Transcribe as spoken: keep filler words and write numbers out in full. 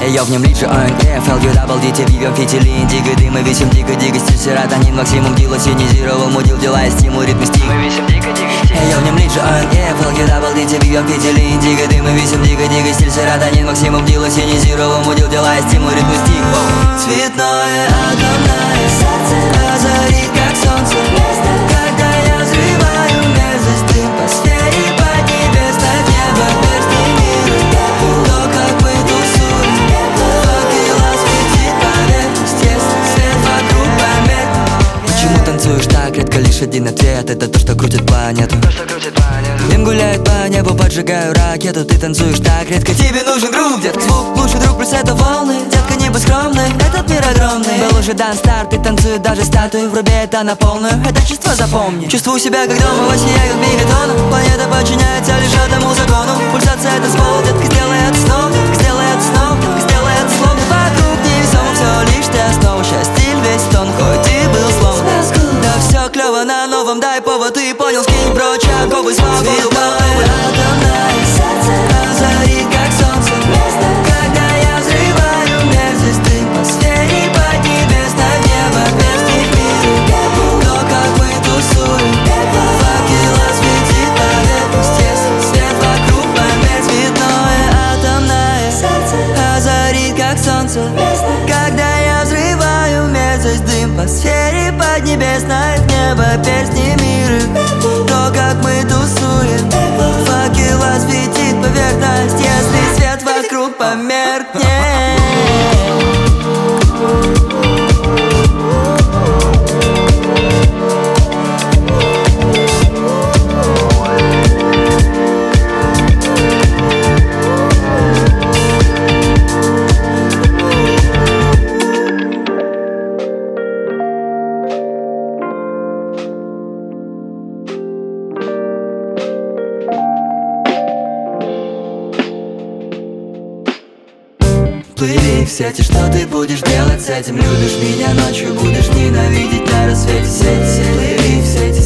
Я в нем лидер о эн эф, эл ю дабл ди ти, вивем фитили, индиго, дыма, весим дико-дико, стиль, серотонин, максимум, дила, синизировал, мудил, дела, стимул, ритм, стиль. Мы весим дико-дико, стиль. Я в нем лидер о эн эф, эл ю дабл ди ти, вивем фитили, индиго, дыма, весим дико-дико, стиль, серотонин, максимум, дила, синизировал, мудил, дела, стимул, ритм, стиль. Цветное, атомное сердце озарит, как солнце, когда я взрываю мерзость, дым по сфере поднебесной, в небо перстни мира. То, как мы тусуем, факела светит поверхность, если свет вокруг померк. Почему танцуешь так редко? Лишь один ответ — это то, что крутит планету. Дым гуляет по небу, поджигаю ракету. Ты танцуешь так редко, тебе нужен друг, детка. Звук лучший друг, плюс это волны. Детка, небо скромный, этот мир огромный. Был уже дан старт, ты танцует даже статую. Вруби это на полную, это чувство запомни. Чувствую себя как дома, во сне я как мегатона. Планета подчиняется лишь этому закону. Пульсация — это ствол, детка, сделай это снова. Сделай это снова, сделай это словно. Вокруг невесомо, все лишь ты основа. Счастье весь тон, хоть и был словно. Да все клево на новом, дай повод, ты понял, скинь прочь оковы, свободу. Цветное, атомное сердце озарит, как солнце, когда я взрываю мерзость, дым по сфере поднебесной, в небо перстни мира. То, как мы тусуем, факела светит поверхность, если свет вокруг померк. Цветное, атомное сердце озарит, как солнце, когда я взрываю мерзость, дым по сфере поднебесной, в небо перстни мира. То, как мы тусуем, факела светит поверхность, если свет вокруг померкнет. Плыви в сети, что ты будешь делать с этим? Любишь меня ночью, будешь ненавидеть на рассвете. Сети, сети, плыви в сети,